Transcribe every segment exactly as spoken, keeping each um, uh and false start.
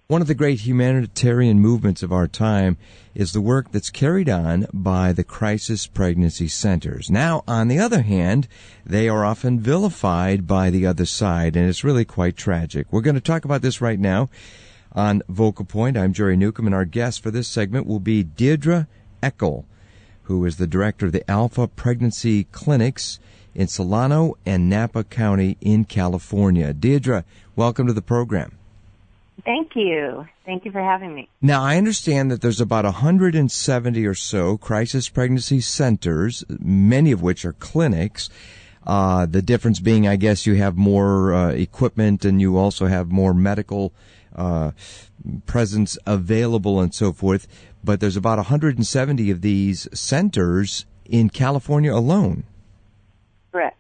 One of the great humanitarian movements of our time is the work that's carried on by the crisis pregnancy centers. Now, on the other hand, they are often vilified by the other side, and it's really quite tragic. We're going to talk about this right now on Vocal Point. I'm Jerry Newcomb, and our guest for this segment will be Deirdre Eckel, who is the director of the Alpha Pregnancy Clinics in Solano and Napa County in California. Deirdre, welcome to the program. Thank you. Thank you for having me. Now, I understand that there's about one hundred seventy or so crisis pregnancy centers, many of which are clinics. Uh, the difference being, I guess, you have more uh, equipment and you also have more medical uh, presence available and so forth. But there's about one hundred seventy of these centers in California alone. Correct.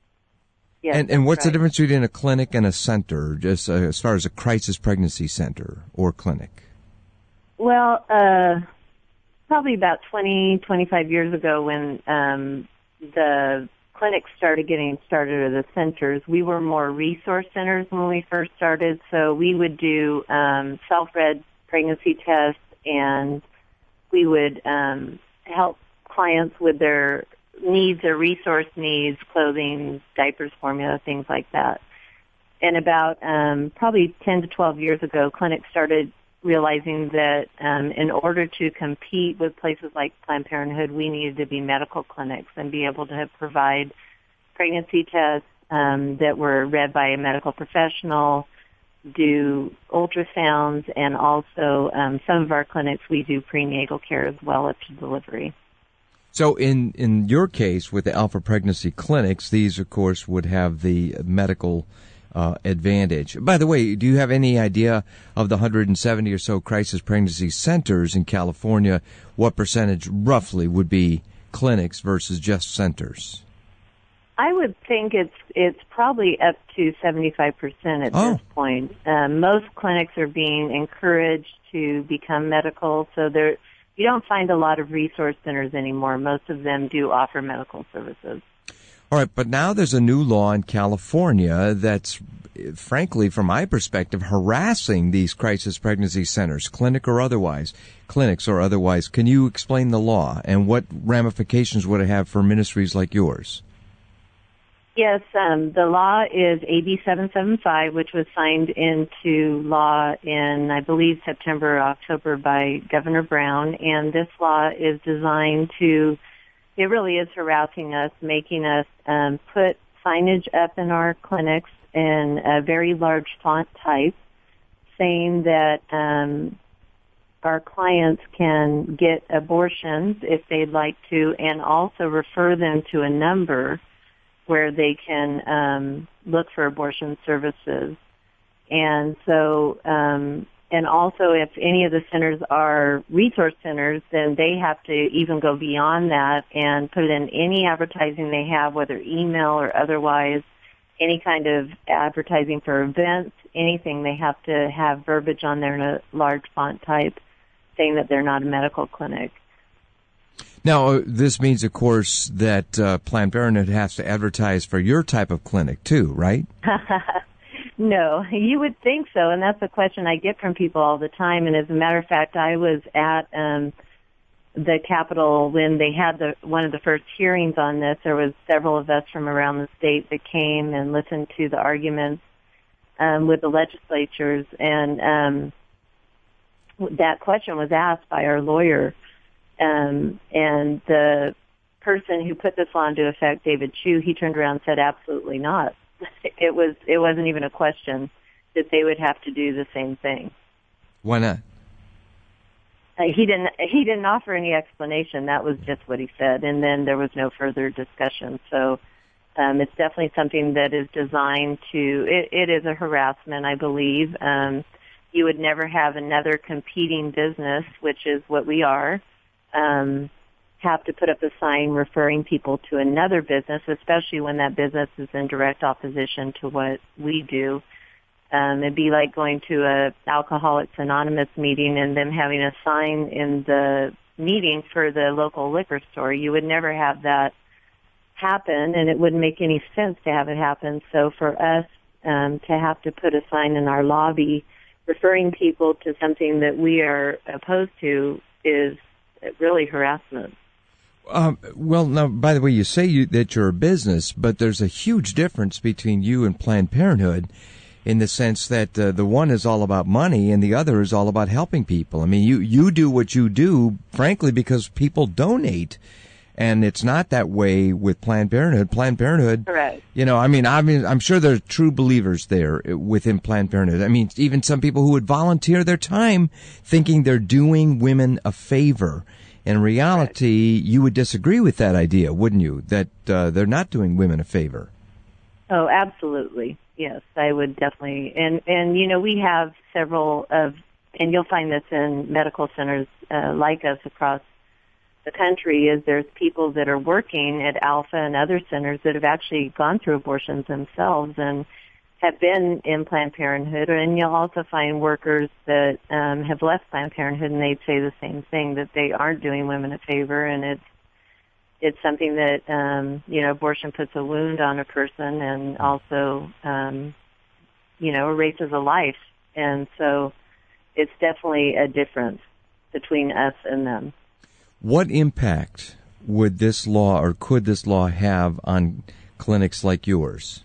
Yes, and and what's right. the difference between a clinic and a center, just uh, as far as a crisis pregnancy center or clinic? Well, uh, probably about twenty, twenty-five years ago when um, the clinics started getting started, or the centers, we were more resource centers when we first started. So we would do um, self-read pregnancy tests, and we would um, help clients with their needs or resource needs, clothing, diapers, formula, things like that. And about um, probably ten to twelve years ago, clinics started realizing that um, in order to compete with places like Planned Parenthood, we needed to be medical clinics and be able to provide pregnancy tests um, that were read by a medical professional, do ultrasounds, and also um, some of our clinics, we do prenatal care as well up to delivery. So in, in your case, with the Alpha Pregnancy Clinics, these, of course, would have the medical uh, advantage. By the way, do you have any idea of the one hundred seventy or so crisis pregnancy centers in California, what percentage roughly would be clinics versus just centers? I would think it's it's probably up to seventy-five percent at oh. this point. Um, most clinics are being encouraged to become medical, so they're you don't find a lot of resource centers anymore. Most of them do offer medical services. All right, but now there's a new law in California that's, frankly, from my perspective, harassing these crisis pregnancy centers, clinic or otherwise, clinics or otherwise. Can you explain the law and what ramifications would it have for ministries like yours? Yes, um, the law is A B seven seventy-five, which was signed into law in, I believe, September or October by Governor Brown. And this law is designed to, it really is harassing us, making us um, put signage up in our clinics in a very large font type, saying that um, our clients can get abortions if they'd like to, and also refer them to a number where they can um, look for abortion services. And so, um, and also if any of the centers are resource centers, then they have to even go beyond that and put it in any advertising they have, whether email or otherwise, any kind of advertising for events, anything, they have to have verbiage on there in a large font type saying that they're not a medical clinic. Now, this means, of course, that uh, Planned Parenthood has to advertise for your type of clinic, too, right? No, you would think so, and that's a question I get from people all the time. And as a matter of fact, I was at um, the Capitol when they had the one of the first hearings on this. There was several of us from around the state that came and listened to the arguments um, with the legislatures, and um, that question was asked by our lawyer. Um, and the person who put this law into effect, David Chu, he turned around and said, absolutely not. It was, it wasn't even a question that they would have to do the same thing. Why not? Uh, he didn't, he didn't offer any explanation. That was just what he said. And then there was no further discussion. So, um, it's definitely something that is designed to, it, it is a harassment, I believe. Um, you would never have another competing business, which is what we are. Um, have to put up a sign referring people to another business, especially when that business is in direct opposition to what we do. Um, it'd be like going to a Alcoholics Anonymous meeting and them having a sign in the meeting for the local liquor store. You would never have that happen, and it wouldn't make any sense to have it happen. So for us um, to have to put a sign in our lobby referring people to something that we are opposed to is really harassment. Um, well, now, by the way, you say you, that you're a business, but there's a huge difference between you and Planned Parenthood in the sense that uh, the one is all about money and the other is all about helping people. I mean, you, you do what you do, frankly, because people donate. And it's not that way with Planned Parenthood. Planned Parenthood, correct. You know, I mean, I mean, I'm sure there are true believers there within Planned Parenthood. I mean, even some people who would volunteer their time thinking they're doing women a favor. In reality, you would disagree with that idea, wouldn't you? That uh, they're not doing women a favor. Oh, absolutely. Yes, I would definitely. And, and you know, we have several of, and you'll find this in medical centers uh, like us across the country, is there's people that are working at Alpha and other centers that have actually gone through abortions themselves and have been in Planned Parenthood, and you'll also find workers that um, have left Planned Parenthood, and they'd say the same thing, that they aren't doing women a favor, and it's it's something that, um, you know, abortion puts a wound on a person and also, um, you know, erases a life. And so it's definitely a difference between us and them. What impact would this law or could this law have on clinics like yours?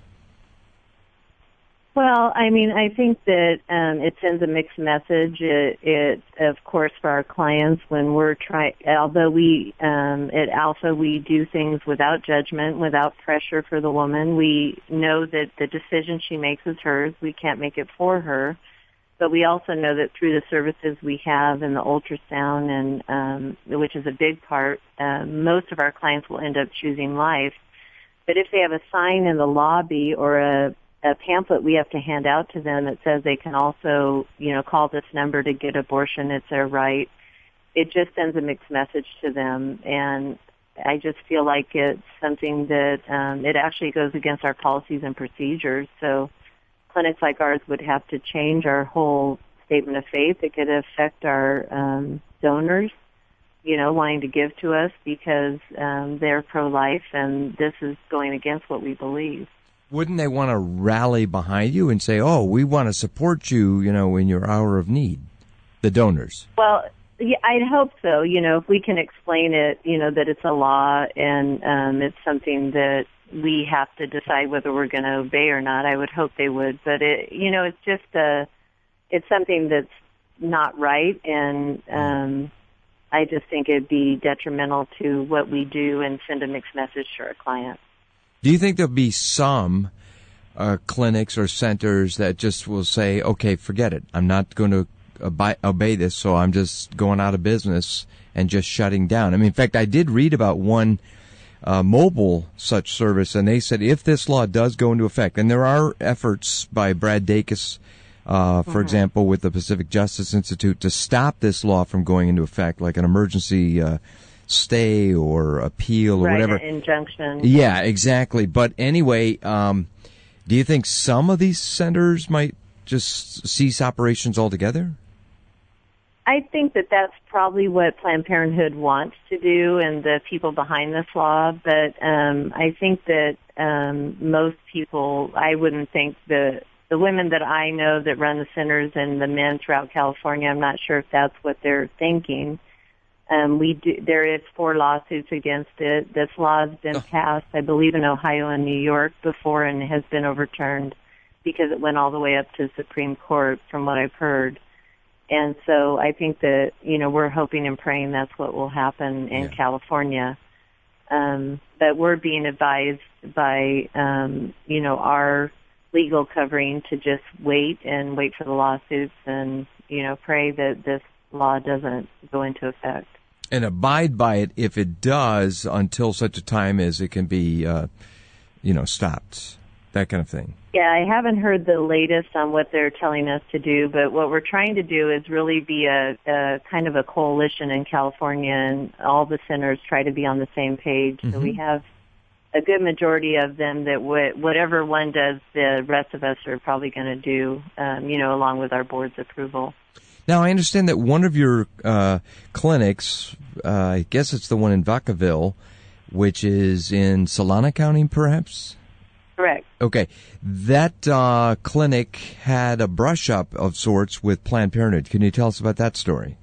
Well, I mean, I think that um, it sends a mixed message. It, it, of course, for our clients when we're trying, although we, um, at Alpha, we do things without judgment, without pressure for the woman. We know that the decision she makes is hers. We can't make it for her. But we also know that through the services we have and the ultrasound, and um, which is a big part, uh, most of our clients will end up choosing life. But if they have a sign in the lobby or a a pamphlet we have to hand out to them that says they can also, you know, call this number to get abortion, it's their right, it just sends a mixed message to them. And I just feel like it's something that um, it actually goes against our policies and procedures. So clinics like ours would have to change our whole statement of faith. It could affect our um, donors, you know, wanting to give to us because um, they're pro-life, and this is going against what we believe. Wouldn't they want to rally behind you and say, oh, we want to support you, you know, in your hour of need, the donors? Well, yeah, I'd hope so. You know, if we can explain it, you know, that it's a law and um, it's something that we have to decide whether we're going to obey or not, I would hope they would. But, it, you know, it's just a, it's something that's not right, and um, I just think it'd be detrimental to what we do and send a mixed message to our clients. Do you think there'll be some uh, clinics or centers that just will say, okay, forget it, I'm not going to obey, obey this, so I'm just going out of business and just shutting down? I mean, in fact, I did read about one uh, mobile such service, and they said if this law does go into effect, and there are efforts by Brad Dacus, uh, for mm-hmm. example, with the Pacific Justice Institute to stop this law from going into effect, like an emergency uh stay or appeal or right, whatever. Injunction. Yeah, exactly. But anyway, um, do you think some of these centers might just cease operations altogether? I think that that's probably what Planned Parenthood wants to do and the people behind this law. But um, I think that um, most people, I wouldn't think the the women that I know that run the centers and the men throughout California, I'm not sure if that's what they're thinking. Um, we do, there is four lawsuits against it. This law has been passed, I believe, in Ohio and New York before, and has been overturned because it went all the way up to the Supreme Court, from what I've heard. And so I think that, you know, we're hoping and praying that's what will happen in yeah. California. Um, but we're being advised by, um, you know, our legal covering to just wait and wait for the lawsuits and, you know, pray that this law doesn't go into effect. And abide by it if it does until such a time as it can be, uh, you know, stopped, that kind of thing. Yeah, I haven't heard the latest on what they're telling us to do, but what we're trying to do is really be a, a kind of a coalition in California, and all the centers try to be on the same page. Mm-hmm. So we have a good majority of them that w- whatever one does, the rest of us are probably going to do, um, you know, along with our board's approval. Now, I understand that one of your uh, clinics, uh, I guess it's the one in Vacaville, which is in Solana County, perhaps? Correct. Okay. That uh, clinic had a brush-up of sorts with Planned Parenthood. Can you tell us about that story?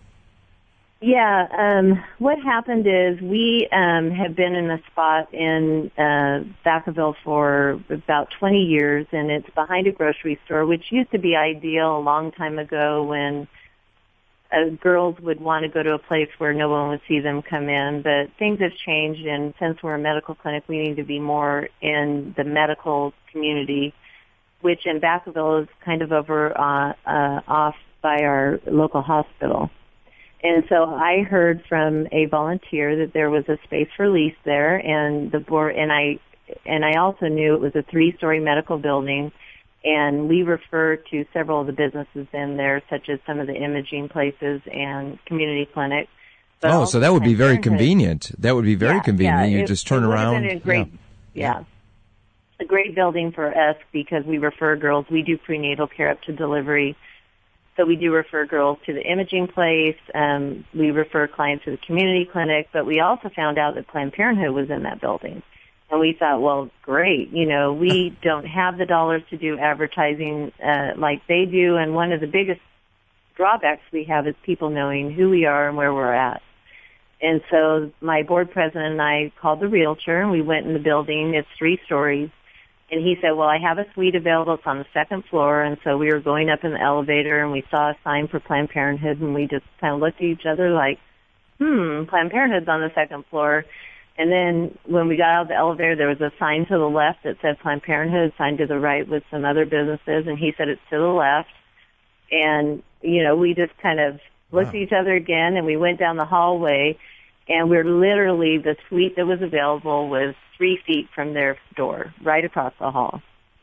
Yeah, um, what happened is we um, have been in a spot in uh, Vacaville for about twenty years, and it's behind a grocery store, which used to be ideal a long time ago when uh, girls would want to go to a place where no one would see them come in. But things have changed, and since we're a medical clinic, we need to be more in the medical community, which in Vacaville is kind of over uh, uh, off by our local hospital. And so I heard from a volunteer that there was a space for lease there, and the board and I and I also knew it was a three-story medical building, and we refer to several of the businesses in there, such as some of the imaging places and community clinic. But oh, so that would be very convenient. That would be very yeah, convenient. Yeah, you it, just turn it around. Been a great, yeah. yeah, a great building for us because we refer girls. We do prenatal care up to delivery. So we do refer girls to the imaging place. Um, we refer clients to the community clinic, but we also found out that Planned Parenthood was in that building. And we thought, well, great. You know, we don't have the dollars to do advertising uh, like they do. And one of the biggest drawbacks we have is people knowing who we are and where we're at. And so my board president and I called the realtor, and we went in the building. It's three stories. And he said, well, I have a suite available. It's on the second floor. And so we were going up in the elevator, and we saw a sign for Planned Parenthood, and we just kind of looked at each other like, hmm, Planned Parenthood's on the second floor. And then when we got out of the elevator, there was a sign to the left that said Planned Parenthood, a sign to the right with some other businesses, and he said it's to the left. And, you know, we just kind of looked wow. at each other again, and we went down the hallway, and we're literally, the suite that was available was three feet from their door, right across the hall.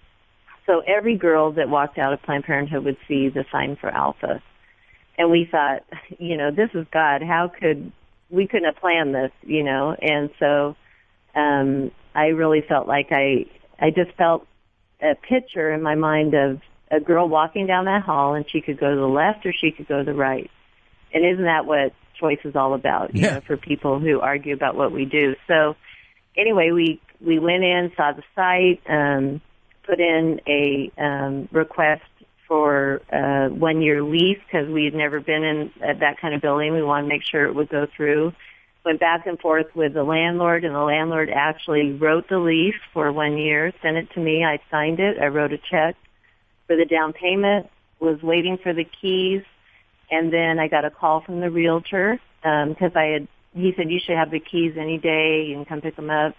So every girl that walked out of Planned Parenthood would see the sign for Alpha. And we thought, you know, this is God. How could, we couldn't have planned this, you know? And so um, I really felt like I, I just felt a picture in my mind of a girl walking down that hall, and she could go to the left or she could go to the right. And isn't that what choice is all about, you yeah. know, for people who argue about what we do? So anyway, we, we went in, saw the site, um, put in a um, request for a one-year lease because we had never been in uh, that kind of building. We wanted to make sure it would go through. Went back and forth with the landlord, and the landlord actually wrote the lease for one year, sent it to me. I signed it. I wrote a check for the down payment, was waiting for the keys, and then I got a call from the realtor because um, I had he said, you should have the keys any day. You can come pick them up.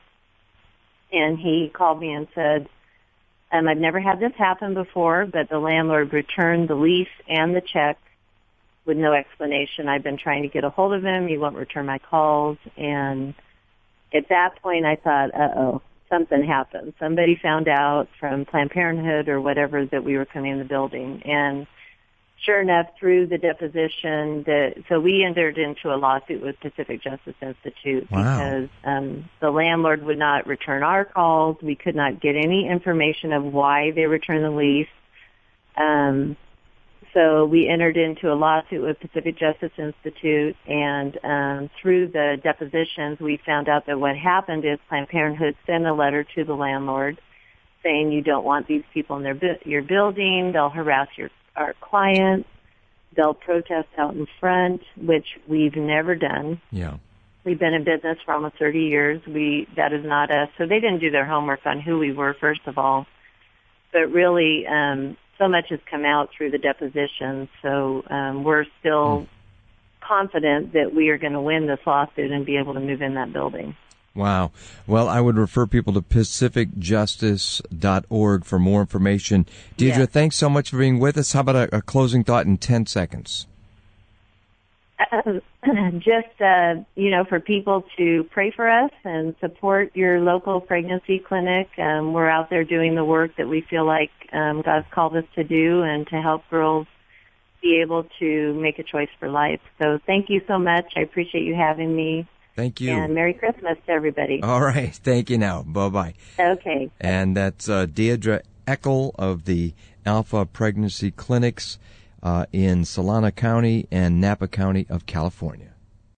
And he called me and said, um, I've never had this happen before, but the landlord returned the lease and the check with no explanation. I've been trying to get a hold of him. He won't return my calls. And at that point, I thought, uh-oh, something happened. Somebody found out from Planned Parenthood or whatever that we were coming in the building. And sure enough, through the deposition, the, so we entered into a lawsuit with Pacific Justice Institute wow. because um, the landlord would not return our calls. We could not get any information of why they returned the lease. Um, so we entered into a lawsuit with Pacific Justice Institute, and um, through the depositions, we found out that what happened is Planned Parenthood sent a letter to the landlord saying you don't want these people in their bu- your building. They'll harass your our clients, they'll protest out in front, which we've never done. Yeah. We've been in business for almost thirty years. We, that is not us. So they didn't do their homework on who we were, first of all. But really, um, so much has come out through the depositions. So um, we're still mm. confident that we are going to win this lawsuit and be able to move in that building. Wow. Well, I would refer people to pacific justice dot org for more information. Deidre, yes. thanks so much for being with us. How about a, a closing thought in ten seconds? Uh, just, uh, you know, for people to pray for us and support your local pregnancy clinic. Um, we're out there doing the work that we feel like um, God's called us to do and to help girls be able to make a choice for life. So thank you so much. I appreciate you having me. Thank you. And Merry Christmas to everybody. All right. Thank you now. Bye-bye. Okay. And that's uh, Deidre Eckel of the Alpha Pregnancy Clinics uh, in Solano County and Napa County of California.